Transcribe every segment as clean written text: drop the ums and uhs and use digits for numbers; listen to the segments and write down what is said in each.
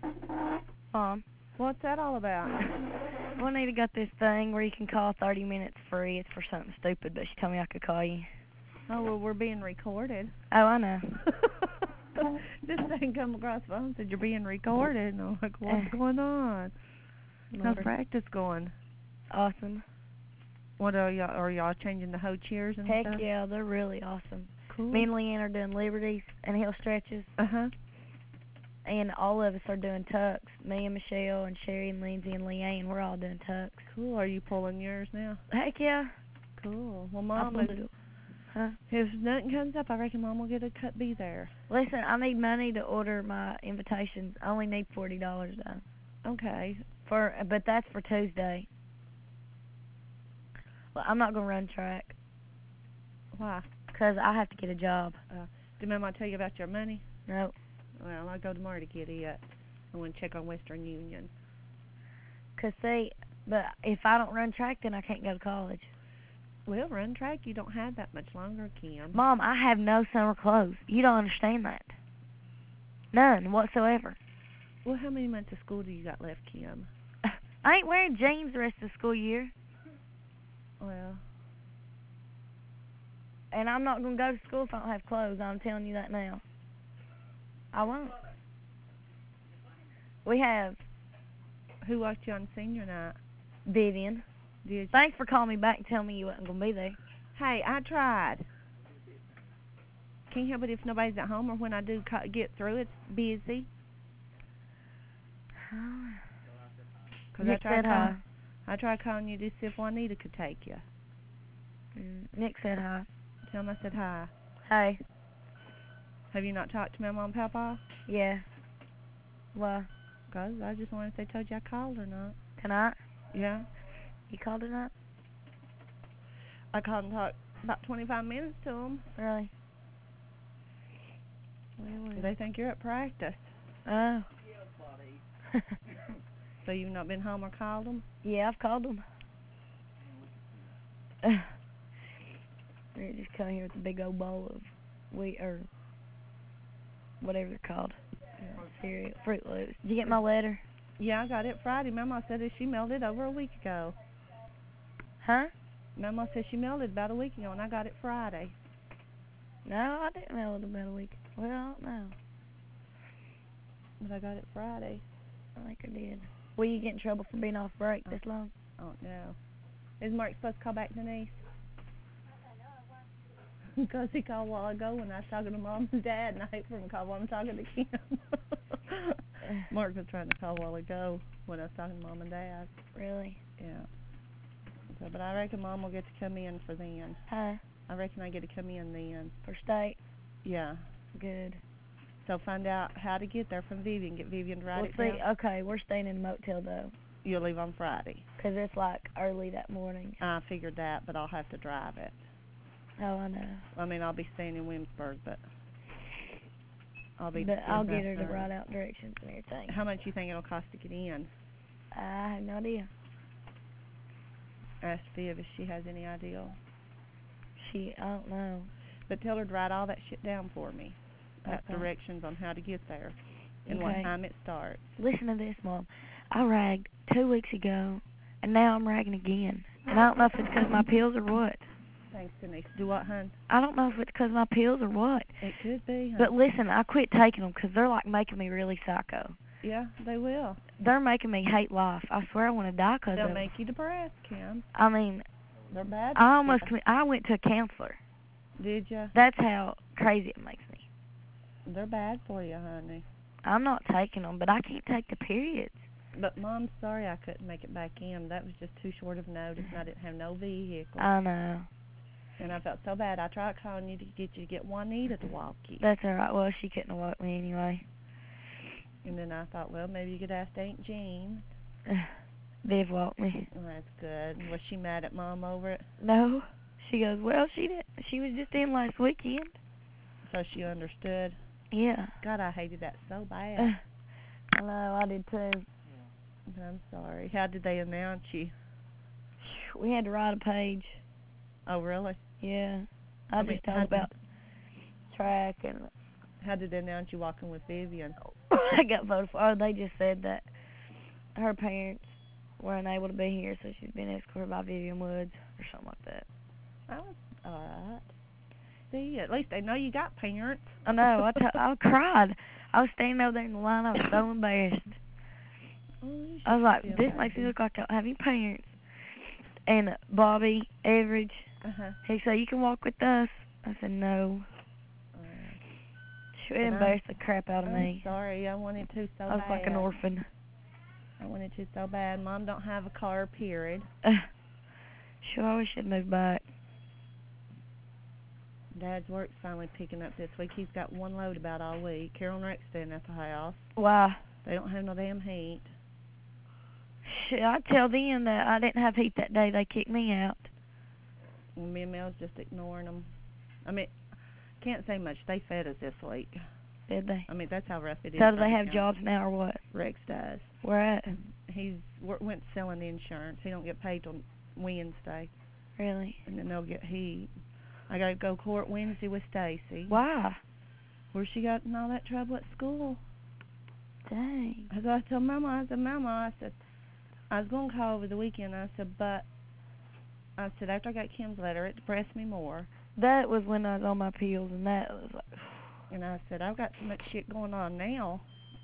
Mom, What's that all about? Juanita got this thing where you can call 30 minutes free. It's for something stupid, but she told me I could call you. Oh, well, we're being recorded. Oh, I know. This thing come across the phone and said you're being recorded. And I'm like, what's going on? How's practice going? Awesome. What are y'all changing the hoe cheers and Heck stuff? yeah, they're really awesome. Cool. Me and Leanne are doing liberties and heel stretches. Uh-huh. And all of us are doing tucks. Me and Michelle and Sherry and Lindsay and Leanne, we're all doing tucks. Cool. Are you pulling yours now? Heck yeah. Cool. Well, Mom, Huh? if nothing comes up, I reckon Mom will get a cut bee there. Listen, I need money to order my invitations. I only need $40 though. Okay. But that's for Tuesday. Well, I'm not gonna run track. Why? 'Cause I have to get a job. Did Mama tell you about your money? Nope. Well, I'll go tomorrow to get it. I want to check on Western Union. 'Cause see, but if I don't run track, then I can't go to college. Well, run track. You don't have that much longer, Kim. Mom, I have no summer clothes. You don't understand that. None whatsoever. Well, how many months of school do you got left, Kim? I ain't wearing jeans the rest of the school year. Well. And I'm not going to go to school if I don't have clothes. I'm telling you that now. I won't. We have... Who watched you on senior night? Vivian. Did you? Thanks for calling me back and telling me you wasn't going to be there. Hey, I tried. Can't help it if nobody's at home or when I do get through, it's busy. Nick said hi. I tried calling you to see if Juanita could take you. Nick said hi. Tell him I said hi. Hey. Have you not talked to Mama and Papa? Yeah. Why? 'Cause I just wanted to say, told you I called or not. Tonight? Yeah. You called tonight? I called and talked about 25 minutes to them. Really? They think you're at practice. Oh. So you've not been home or called them? Yeah, I've called them. They just come here with a big old bowl of wheat or whatever they're called. Cereal, Fruit Loops. Did you get my letter? Yeah, I got it Friday. Mama said that she mailed it over a week ago. Huh? Mama said she mailed it about a week ago, and I got it Friday. No, I didn't mail it about a week. Well, I don't know. But I got it Friday. I think I did. Will you get in trouble for being off break this long? I don't know. Is Mark supposed to call back Denise? Because he called a while ago when I was talking to Mom and Dad, and I hate for him to call while I'm talking to Kim. Mark was trying to call a while ago when I was talking to Mom and Dad. Really? Yeah. So, but I reckon Mom will get to come in for then. Huh? I reckon I get to come in then. For state? Yeah. Good. So find out how to get there from Vivian. Get Vivian to write it down. Okay, we're staying in a motel, though. You'll leave on Friday. 'Cause it's, like, early that morning. I figured that, but I'll have to drive it. Oh, I know. I mean, I'll be staying in Williamsburg, but I'll be... But I'll get her to write out directions and everything. How much you think it'll cost to get in? I have no idea. Ask Viv if she has any idea. I don't know. But tell her to write all that shit down for me. Okay. Directions on how to get there and what time it starts. Listen to this, Mom. I ragged 2 weeks ago, and now I'm ragging again. And I don't know if it's 'cause my pills or what. Thanks, Denise. Do what, hon? I don't know if it's 'cause my pills or what. It could be, hon. But listen, I quit taking them 'cause they're like making me really psycho. Yeah, they will. They're making me hate life. I swear I want to die 'cause of them. They'll make you depressed, Kim. I mean, they're bad. I went to a counselor. Did you? That's how crazy it makes me. They're bad for you, honey. I'm not taking them, but I can't take the periods. But Mom's sorry I couldn't make it back in. That was just too short of notice, and I didn't have no vehicle. I know. And I felt so bad. I tried calling you to get Juanita to walk you. That's all right. Well, she couldn't walk me anyway. And then I thought, well, maybe you could ask Aunt Jean. Viv walked me. Well, that's good. Was she mad at Mom over it? No. She goes, well, she was just in last weekend. So she understood? Yeah. God, I hated that so bad. I know, I did too. I'm sorry. How did they announce you? We had to write a page. Oh, really? Yeah. I just told about track and How did they announce you walking with Vivian? I got voted for. Oh, they just said that her parents were unable to be here, so she's been escorted by Vivian Woods or something like that. Oh, alright. See, at least they know you got parents. I know. I cried. I was standing over there in the line. I was so embarrassed. I was like, this makes me look like I don't have any parents. And Bobby Everidge, he said, you can walk with us. I said, no. She embarrassed the crap out of me. I'm sorry. I wanted to so bad. I was like an orphan. I wanted to so bad. Mom don't have a car, period. Sure, I wish I'd moved back. Dad's work's finally picking up this week. He's got one load about all week. Carol and Rex staying at the house. Why? They don't have no damn heat. Shit, I tell them that I didn't have heat that day. They kicked me out. Well, me and Mel's just ignoring them. I mean, can't say much. They fed us this week. Did they? I mean, that's how rough it is. So do they have jobs now or what? Rex does. Where at? He's went selling the insurance. He don't get paid till Wednesday. Really? And then they'll get heat. I got to go court Wednesday with Stacy. Why? Where she got in all that trouble at school. Dang. So I told Mama, I said, I was going to call over the weekend. I said, but, after I got Kim's letter, it depressed me more. That was when I was on my pills, and that was like... And I said, I've got so much shit going on now.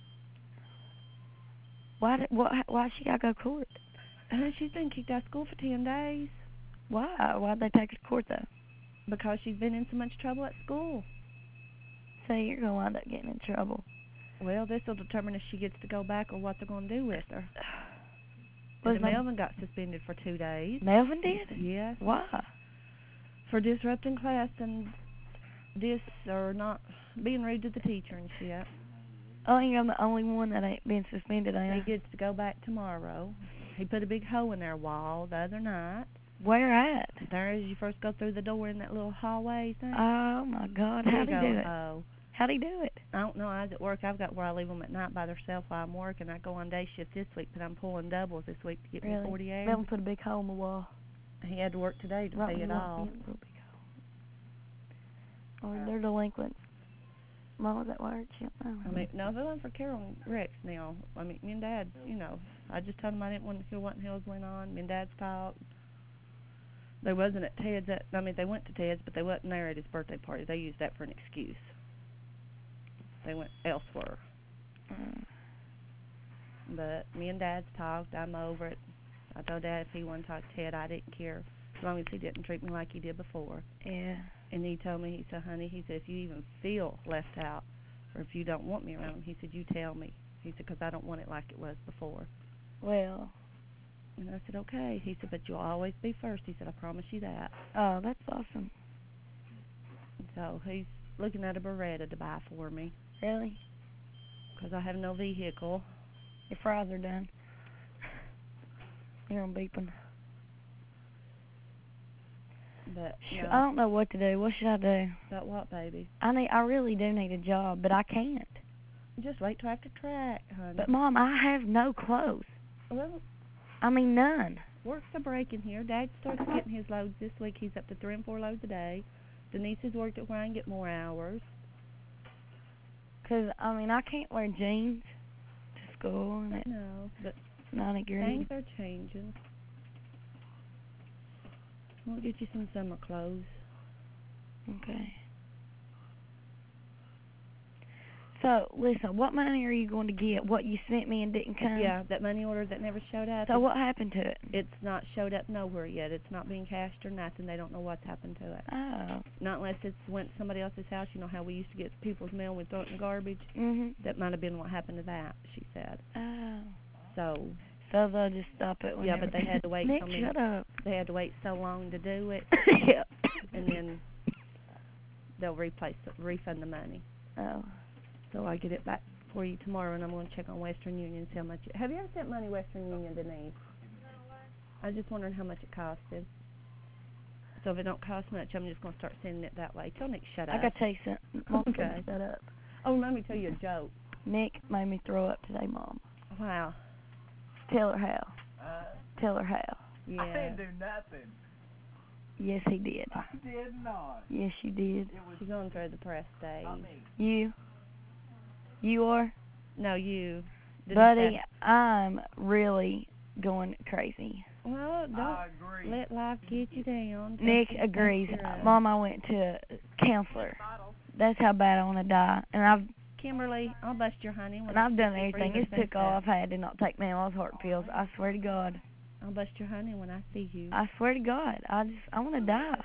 Why she got to go to court? And she's been kicked out of school for 10 days. Why? Why'd they take her to court, though? Because she's been in so much trouble at school. So you're going to wind up getting in trouble. Well, this will determine if she gets to go back or what they're going to do with her. Melvin got suspended for 2 days. Melvin did? Yes. Why? For disrupting class and or not being rude to the teacher and shit. I think I'm the only one that ain't been suspended, ain't I? He gets to go back tomorrow. He put a big hole in their wall the other night. Where at? There as you first go through the door in that little hallway thing. Oh, my God. How'd he do it? Oh. How'd he do it? I don't know. I was at work. I've got where I leave them at night by themselves while I'm working. I go on day shift this week, but I'm pulling doubles this week to get me 40 hours. Melvin put a big hole in the wall. He had to work today to pay it off. Or they're delinquents. Mom, was that word? I mean, no, they're looking for Carol and Rex now. I mean, me and Dad, you know, I just told them I didn't want to hear what in the hell's went on. Me and Dad's talked. They wasn't at Ted's. They went to Ted's, but they wasn't there at his birthday party. They used that for an excuse. They went elsewhere. But me and Dad's talked. I'm over it. I told Dad if he wanted to talk to Ted, I didn't care, as long as he didn't treat me like he did before. Yeah. And he told me, he said, honey, he said, if you even feel left out or if you don't want me around him, he said, you tell me. He said, because I don't want it like it was before. Well. And I said, okay. He said, but you'll always be first. He said, I promise you that. Oh, that's awesome. So he's looking at a Beretta to buy for me. Really? Because I have no vehicle. Your fries are done. You're on beeping. But I don't know what to do. What should I do? About what, baby? I really do need a job, but I can't. Just wait till after track, honey. But, Mom, I have no clothes. Well, I mean, none. Work's a break in here. Dad starts getting his loads this week. He's up to 3 and 4 loads a day. Denise has worked at where I can get more hours. Because, I can't wear jeans to school. And No, but 90 degrees. things are changing. We'll get you some summer clothes. Okay. So, listen, what money are you going to get? What you sent me and didn't come? Yeah, that money order that never showed up. So what happened to it? It's not showed up nowhere yet. It's not being cashed or nothing. They don't know what's happened to it. Oh. Not unless it's went to somebody else's house. You know how we used to get people's mail and we'd throw it in the garbage? Mm-hmm. That might have been what happened to that, she said. Oh. So they'll just stop it whenever. Yeah, but they had to wait Nick, so many. Shut up. They had to wait so long to do it. Yeah. And then they'll refund the money. Oh. So I get it back for you tomorrow, and I'm going to check on Western Union and see how much. Have you ever sent money Western Union, Denise? I was just wondering how much it costed. So if it don't cost much, I'm just going to start sending it that way. Tell Nick shut up. I got to tell you something. Mom, Okay. Shut up. Oh, let me tell you a joke. Nick made me throw up today, Mom. Wow. Tell her how. Tell her how. Yeah. I didn't do nothing. Yes, he did. I did not. Yes, you did. It was She's going through the press stage. not me. You? You are? No, you. Buddy, I'm really going crazy. Well, don't let life get you down. Nick agrees. Mom, I went to a counselor. That's how bad I want to die. And Kimberly, I'll bust your honey. I've done everything. It took all I've had to not take Manuel's heart pills. I swear to God. I'll bust your honey when I see you. I swear to God. I want to die.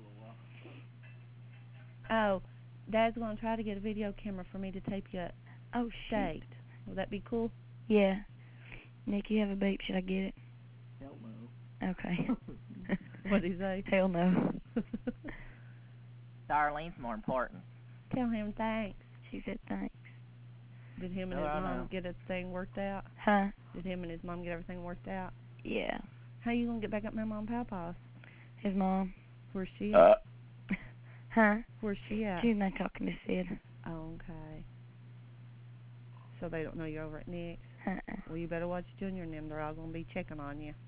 Oh, Dad's going to try to get a video camera for me to tape you at State. Will that be cool? Yeah. Nick, you have a beep. Should I get it? Hell no. Okay. What'd he say? Hell no. Darlene's more important. Tell him thanks. She said thanks. Did him and his mom get a thing worked out? Huh? Did him and his mom get everything worked out? Yeah. How you going to get back up my mom and papa's? His mom. Where's she at? Huh? Where's she at? She's not talking to Sid. Oh, okay. So they don't know you're over at Nick's? Uh-uh. Well, you better watch Junior and them. They're all going to be checking on you.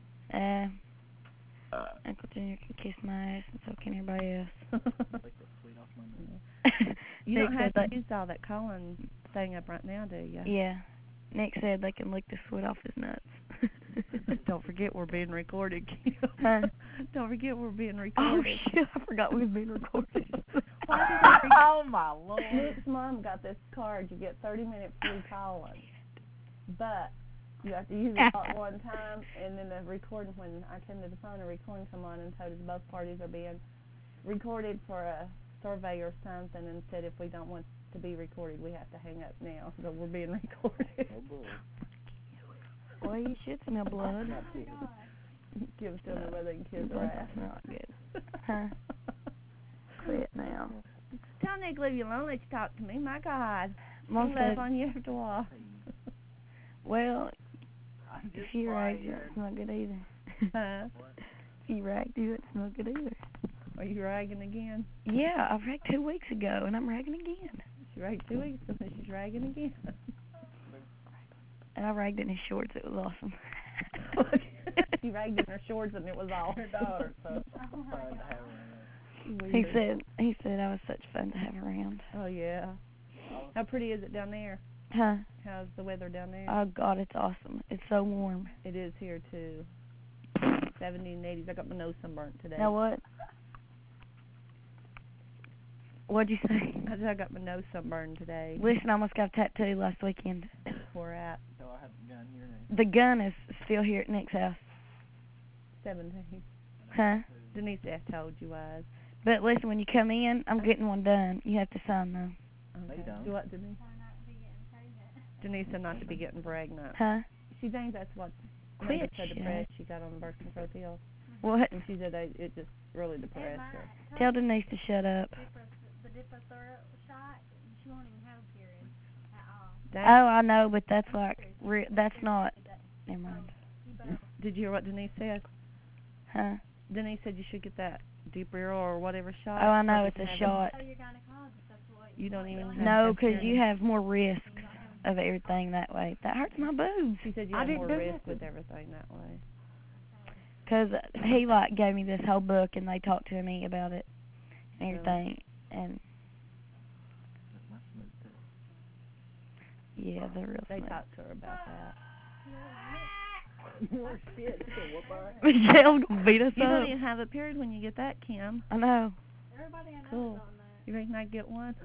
Uncle Junior can kiss my ass and so can everybody else. You don't have to use all that calling thing up right now, do you? Yeah. Nick said they can lick the sweat off his nuts. Don't forget we're being recorded, Kim. Huh? Don't forget we're being Oh, recorded. shit. I forgot we was being recorded. Oh, my Lord. Nick's mom got this card. You get 30-minute free calling. But you have to use it all at one time, and then the recording, when I came to the phone, a recording come on and told us both parties are being recorded for a survey or something, and said if we don't want to be recorded, we have to hang up now. So we're being recorded. Oh, boy. Boy, you should smell blood. Kim's telling me whether they can kiss her ass. That's not good. Huh? Quit now. Tell Nick leave you alone. Let you talk to me. My God. Mom love said, on you after a while. well, if you rag, you don't smell good either. Huh? If you rag, you don't smell good either. Are you ragging again? Yeah, I ragged 2 weeks ago, and I'm ragging again. She ragged 2 weeks ago, and she's ragging again. And I ragged in his shorts. It was awesome. She ragged in her shorts, and it was all. Your daughter's so fun to have around. He said I was such fun to have around. Oh, yeah. How pretty is it down there? Huh? How's the weather down there? Oh, God, it's awesome. It's so warm. It is here, too. 70s and 80s. I got my nose sunburnt today. Now what? What'd you say? I said I got my nose sunburned today. Listen, I almost got a tattoo last weekend. Where at? So I have the gun here now. The gun is still here at Nick's house. 17. Huh? Denise told you was. But listen, when you come in, I'm getting one done. You have to sign, though. Okay. don't. Do what, Denise? Denise said not to be getting pregnant. Huh? She thinks that's what Quit, made her so shut depressed. She got on the birth control pill. What? And she said it just really depressed her. Tell Denise to shut up. The Depo-Thorough shot, she won't even have a period at all. Oh, I know, but that's like, that's not. Never mind. Did you hear what Denise said? Huh? Denise said you should get that Depo or whatever shot. Oh, I know, it's a shot. Oh, your gynecologist, that's what You don't even have No, to because have you it. have more risks of everything that way. That hurts my boobs. She said you I have didn't more do risk nothing. with everything that way. Because he, like, gave me this whole book, and they talked to me about it and everything. And, yeah, they're real They smart. talked to her about that. More shit. She'll whoop our ass. Michelle's gonna beat us You up. don't even have a period when you get that, Kim. I know. Everybody I know Cool. is on that. You reckon I'd get one?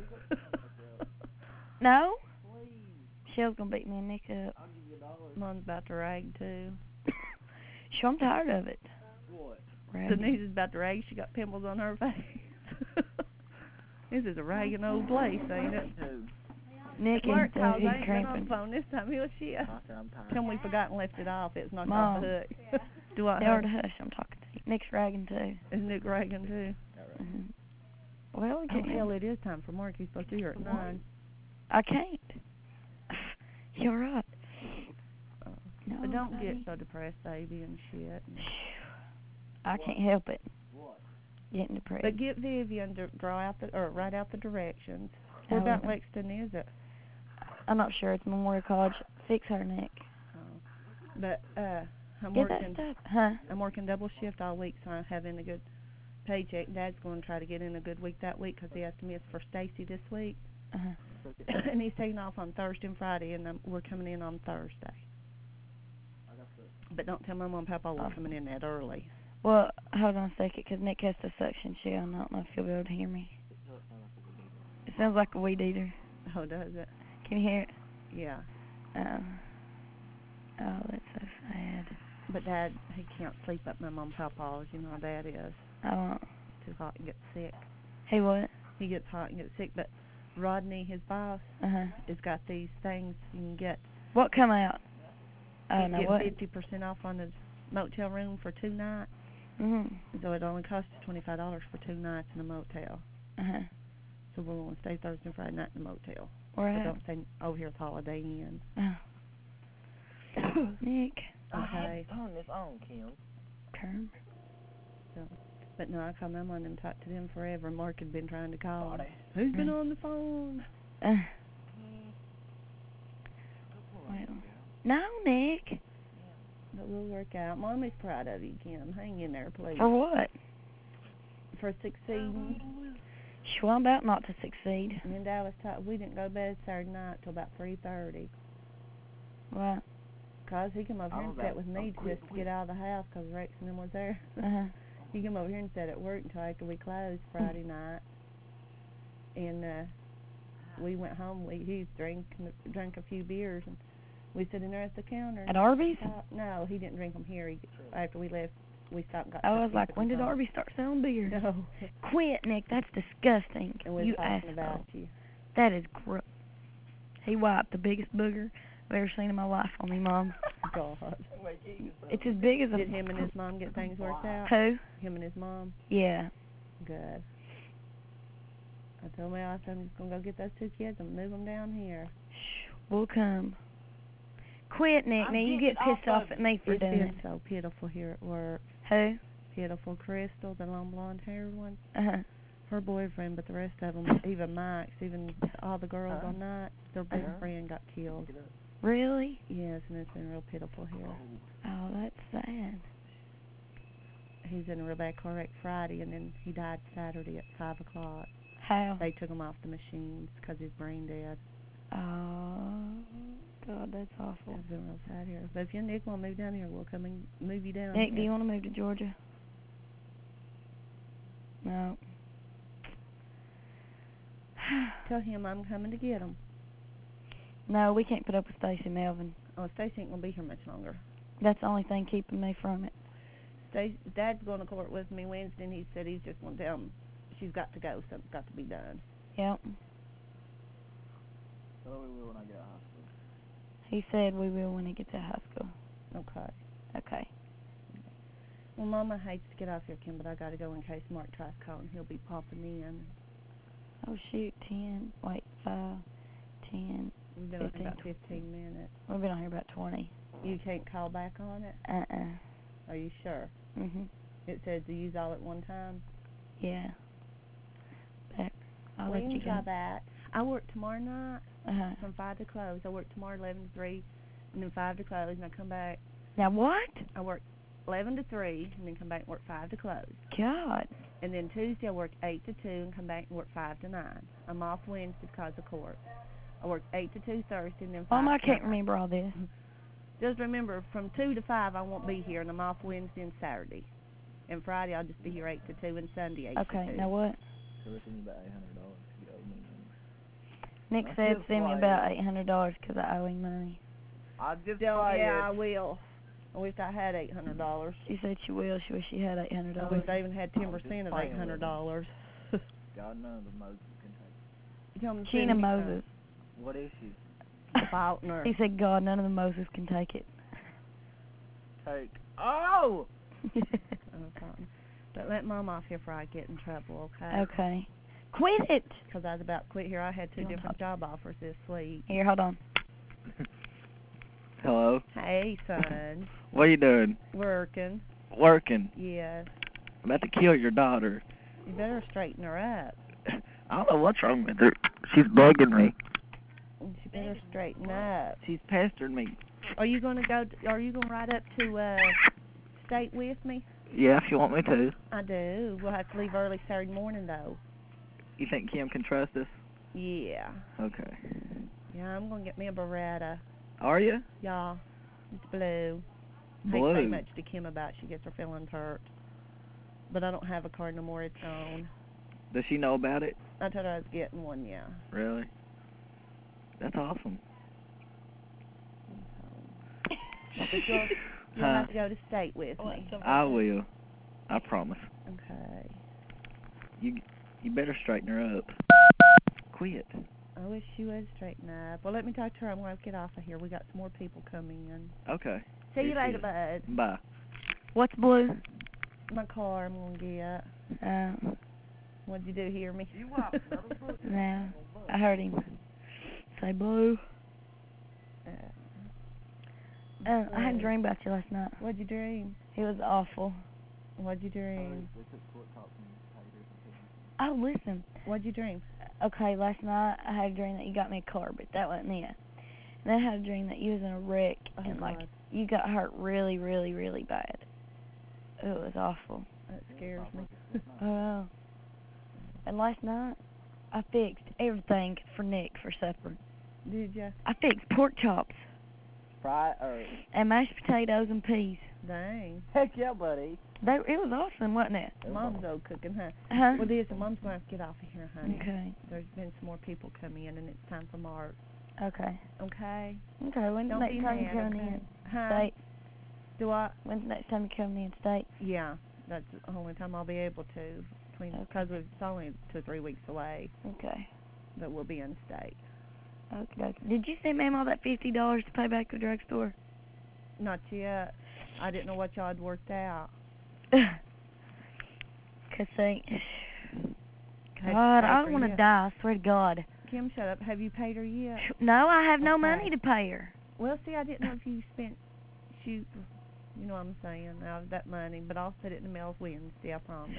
No? Michelle's gonna beat me and Nick up. I'll give you $1. Mom's about to rag, too. Sure, I'm tired of it. What? Ragging. Denise is about to rag. She got pimples on her face. This is a ragging old place, ain't it? Too. Nick Mark and calls. he's I ain't been on cramping. the phone this time. He'll shit. I said I'm tired. Tell me we forgot and left it off. It's not Mom. off the hook. Do I? Tell her to hush. I'm talking to you. Nick's ragging too. Is Nick ragging too? Mm-hmm. Well, we Oh, can't. hell, it is time for Mark. He's supposed to be here at 9. I can't. You're right. No, But don't get honey. so depressed, baby, and shit. I can't help it. What? Getting depressed. But get Vivian to write out the directions. I Where about will. Lexington is it? I'm not sure. It's Memorial College. Fix her, Nick. But I'm Get that working. stuff. Huh? I'm working double shift all week, so I'm having a good paycheck. Dad's going to try to get in a good week that week because he has to miss for Stacy this week. Uh-huh. And he's taking off on Thursday and Friday, and we're coming in on Thursday. But don't tell Mama and Papa we're coming in that early. Well, hold on a second, 'cause Nick has the suction shield. I don't know if you'll be able to hear me. It sounds like a weed eater. Oh, does it? Can you hear it? Yeah. Oh, that's so sad. But Dad, he can't sleep up Mama and Papa's. You know how Dad is. Oh, It's too hot and gets sick. hey, what? He gets hot and gets sick. But Rodney, his boss, has got these things you can get. What come out? Oh, no, get what? 50% off on his motel room for 2 nights. So it only costs $25 for 2 nights in a motel. So we're going to stay Thursday and Friday night in the motel. Where So at? don't stay over here at Holiday Inn. Oh. Nick. Okay. Turn this on, Kim. Turn. So, but no, I called Mama and talked to them forever. Mark had been trying to call. Body. Who's been on the phone? Well, no, Nick. But we'll work out. Mommy's proud of you, Kim. Hang in there, please. For what? For succeeding. Well, I'm about not to succeed. Me and Dallas talked. We didn't go to bed Saturday night till about 3:30. What? Cause he came over here and sat with me just to get out of the house, cause Rex and them was there. He came over here and sat at work until after we closed Friday night. And we went home. He drank a few beers, and we sat in there at the counter. At Arby's? No, he didn't drink them here. After we left, we stopped and got I was like, when did Arby's start selling beer? No. Quit, Nick. That's disgusting. And we You were talking asshole. about you. That is gross. He wiped the biggest booger I've ever seen in my life on me, Mom. God. It's as big as a... Did him and his mom get things worked out? Who? Him and his mom? Yeah. Good. I told my I'm just going to go get those 2 kids and move them down here. Shh, we'll come. Quit, Nick. Now you get pissed off at me for It's doing been it. so pitiful here at work. Who? Pitiful Crystal, the long blonde-haired one. Her boyfriend, but the rest of them, even Mike's, even all the girls on night, their best friend got killed. Really? Yes, and it's been real pitiful here. Oh, that's sad. He's in a real bad car wreck Friday, and then he died Saturday at 5 o'clock. How? They took him off the machines because he's brain dead. Oh, God, that's awful. It's been real sad here. But if you and Nick want to move down here, we'll come and move you down Nick, here. do you want to move to Georgia? No. Tell him I'm coming to get him. No, we can't put up with Stacy Melvin. Oh, Stacy ain't going to be here much longer. That's the only thing keeping me from it. Dad's going to court with me Wednesday, and he said he's just going to tell him she's got to go, something's got to be done. Yep. So we will when I get out of hospital. He said we will when he gets to high school. Okay. Okay. Well, Mama hates to get off here, Kim, but I got to go in case Mark tries calling. He'll be popping in. Oh, shoot, 10. Wait, 5, 10. We've been on here about 15 minutes. We've been on here about 20. You can't call back on it? Are you sure? It says to use all at one time? Yeah. But I'll We let can you try go. that. I work tomorrow night Uh-huh. from 5 to close. I work tomorrow 11 to 3, and then 5 to close, and I come back. Now what? I work 11 to 3, and then come back and work 5 to close. God. And then Tuesday I work 8 to 2 and come back and work 5 to 9. I'm off Wednesday because of court. I work 8 to 2 Thursday and then 5 I to can't 9. remember all this. Just remember, from 2 to 5 I won't be here, and I'm off Wednesday and Saturday. And Friday I'll just be here 8 to 2, and Sunday 8 to 2. Okay, now what? So we're sending you about $800 if you owe me money. Nick I said just send me like about $800 because I owe him money. I just Yeah, I will. I wish I had $800. She said she will. She wish she had I $800. wish I even had 10% of playing with $800. God knows the Moses can take. Tell 'em to Sheena send me Moses. What is she? a Faulkner. He said, God, none of the Moses can take it. Take. Oh! But let Mom off here before I get in trouble, okay? Okay. Quit it! Because I was about to quit here. I had 2 You wanna different job offers this week. Here, hold on. Hello. Hey, son. What are you doing? Working. Working. Yes. I'm about to kill your daughter. You better straighten her up. I don't know what's wrong with her. She's bugging me. She better straighten up. She's pestering me. Are you gonna ride up to state with me? Yeah, if you want me to. I do. We'll have to leave early Saturday morning though. You think Kim can trust us? Yeah. Okay. Yeah, I'm gonna get me a Beretta. Are you? Yeah. It's blue. I hate Blue. to say much to Kim about she gets her feelings hurt. But I don't have a car no more, it's gone. Does she know about it? I told her I was getting one, yeah. Really? That's awesome. But you'll have to go to state with me. I will. I promise. Okay. You better straighten her up. Quit. I wish she would straighten up. Well, let me talk to her. I'm going to get off of here. We got some more people coming in. Okay. See you Here later, she is. bud. Bye. What's blue? My car I'm going to get. What'd you do, hear me? No. I heard him say blue. I had a dream about you last night. What'd you dream? It was awful. What'd you dream? Oh, listen. What'd you dream? Okay, last night I had a dream that you got me a car, but that wasn't it. And then I had a dream that you was in a wreck and like God. you got hurt really, really, really bad. It was awful. That scares me. Oh. And last night I fixed everything for Nick for supper. Did ya? I fixed pork chops Fry or and mashed potatoes and peas. Dang. heck yeah, buddy. It was awesome, wasn't it? Mom's old cooking, huh? Huh? Well, listen, Mom's going to have to get off of here, honey. Okay. There's been some more people coming in, and it's time for Mark. Okay. Okay? Okay, when's the Don't next be time you mad, coming okay? in? Huh? State? Do I? When's the next time you coming in state? Yeah, that's the only time I'll be able to. Because it's only 2 or 3 weeks away Okay. that we'll be in state. Okay. Did you send Ma'am all that $50 to pay back the drugstore? Not yet. I didn't know what y'all had worked out. Cause see, Have you God, paid I her want to yet? die. I swear to God. Kim, shut up. Have you paid her yet? No, I have no Okay. money to pay her. Well, see, I didn't know if you spent, you know what I'm saying, out of that money, but I'll set it in the mail Wednesday, I promise.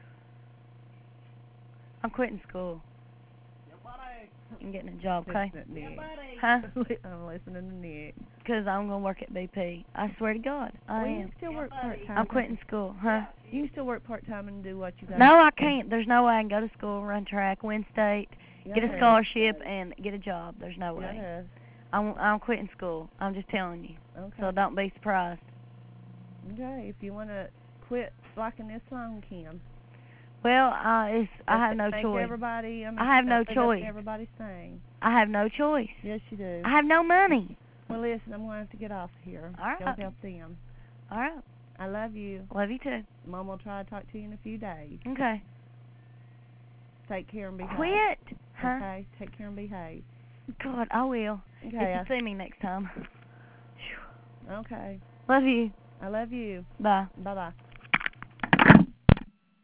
I'm quitting school and getting a job, okay? Listen to Nick. Huh? I'm listening to Nick. Because I'm going to work at BP. I swear to God, I Well, you am. can still work part-time. I'm quitting school, huh? You can still work part-time and do what you got. No, I can't. There's no way I can go to school, run track, win state, get a Yes. scholarship, and get a job. There's no way. Yes. I'm quitting school. I'm just telling you. Okay. So don't be surprised. Okay, if you want to quit liking this song, Kim. Well, I have no Make choice. everybody, I have no choice. Everybody sing. I have no choice. Yes, you do. I have no money. Well, listen, I'm going to have to get off here. All right. Don't help them. All right. I love you. Love you too. Mom will try to talk to you in a few days. Okay. Take care and behave. Quit. Huh? Okay, take care and behave. God, I will. Okay. If you see me next time. Okay. Love you. I love you. Bye. Bye-bye.